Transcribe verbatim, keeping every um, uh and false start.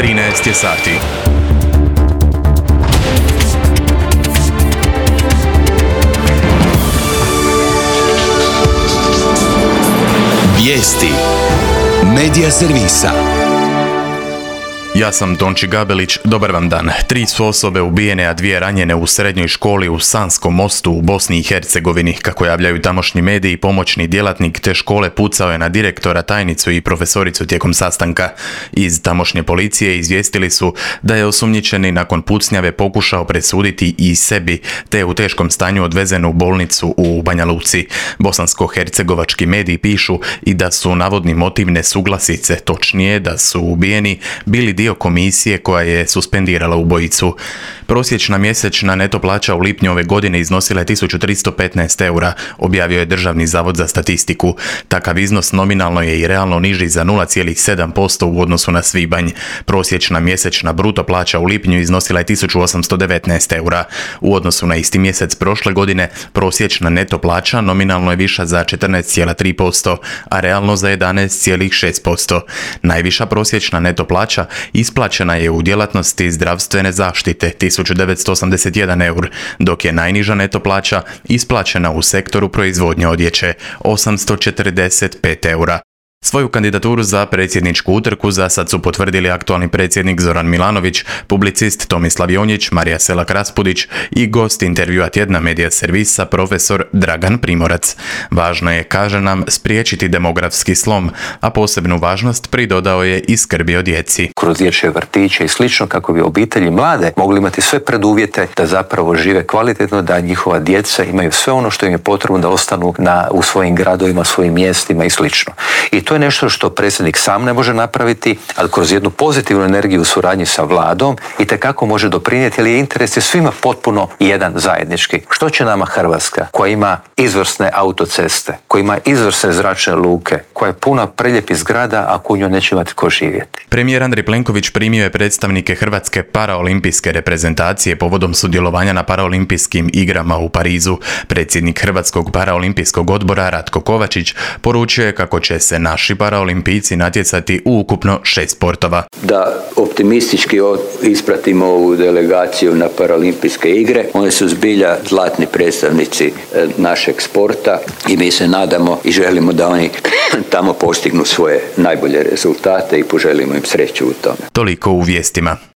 trinaest je sati. Vijesti Medija servisa. Ja sam Tonči Gabelić, dobar vam dan. Tri su osobe ubijene, a dvije ranjene u srednjoj školi u Sanskom Mostu u Bosni i Hercegovini. Kako javljaju tamošnji mediji, pomoćni djelatnik te škole pucao je na direktora, tajnicu i profesoricu tijekom sastanka. Iz tamošnje policije izvijestili su da je osumnjičeni nakon pucnjave pokušao presuditi i sebi, te je u teškom stanju odvezen u bolnicu u Banja Luci. Bosansko-hercegovački mediji pišu i da su navodni motiv nesuglasice, točnije da su ubijeni bili dio komisije koja je suspendirala ubojicu. Prosječna mjesečna neto plaća u lipnju ove godine iznosila je tisuću tristo petnaest eura, objavio je Državni zavod za statistiku. Takav iznos nominalno je i realno niži za nula zarez sedam posto u odnosu na svibanj. Prosječna mjesečna bruto plaća u lipnju iznosila je tisuću osamsto devetnaest eura. U odnosu na isti mjesec prošle godine, prosječna neto plaća nominalno je viša za četrnaest zarez tri posto, a realno za jedanaest zarez šest posto. Najviša prosječna neto plaća isplaćena je u djelatnosti zdravstvene zaštite tisuću devetsto osamdeset jedan eur, dok je najniža neto plaća isplaćena u sektoru proizvodnje odjeće osamsto četrdeset pet eura. Svoju kandidaturu za predsjedničku utrku za sad su potvrdili aktualni predsjednik Zoran Milanović, publicist Tomislav Jonjić, Marija Selak-Raspudić i gost intervjua tjedna Medija servisa profesor Dragan Primorac. Važno je, kaže nam, spriječiti demografski slom, a posebnu važnost pridodao je i skrbi o djeci. Kroz dječje vrtiće i slično, kako bi obitelji mlade mogli imati sve preduvjete da zapravo žive kvalitetno, da njihova djeca imaju sve ono što im je potrebno da ostanu na, u svojim gradovima, svojim mjestima i slično. I to To je nešto što predsjednik sam ne može napraviti, ali kroz jednu pozitivnu energiju u suradnji sa vladom itekako može doprinijeti, jer je interes je svima potpuno jedan zajednički. Što će nama Hrvatska, koja ima izvrsne autoceste, koja ima izvrsne zračne luke, koja je puna prelijepih zgrada, ako u njoj neće imati ko živjeti? Premijer Andrej Plenković primio je predstavnike Hrvatske paraolimpijske reprezentacije povodom sudjelovanja na paraolimpijskim igrama u Parizu. Predsjednik Hrvatskog paraolimpijskog odbora Ratko Kovačić poručio je kako će se naš Naši paraolimpijci natjecati u ukupno šest sportova. Da optimistički ispratimo ovu delegaciju na paraolimpijske igre. Oni su zbilja zlatni predstavnici našeg sporta i mi se nadamo i želimo da oni tamo postignu svoje najbolje rezultate i poželimo im sreću u tome. Toliko u vijestima.